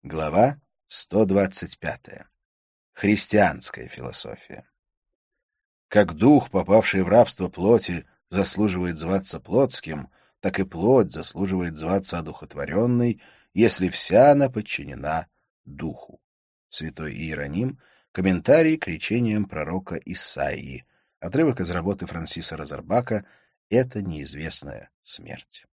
Глава 125. Христианская философия. Как дух, попавший в рабство плоти, заслуживает зваться плотским, так и плоть заслуживает зваться одухотворенной, если вся она подчинена духу. Святой Иероним. Комментарий к речениям пророка Исаии. Отрывок из работы Франсиса Розербака «Это неизвестная смерть».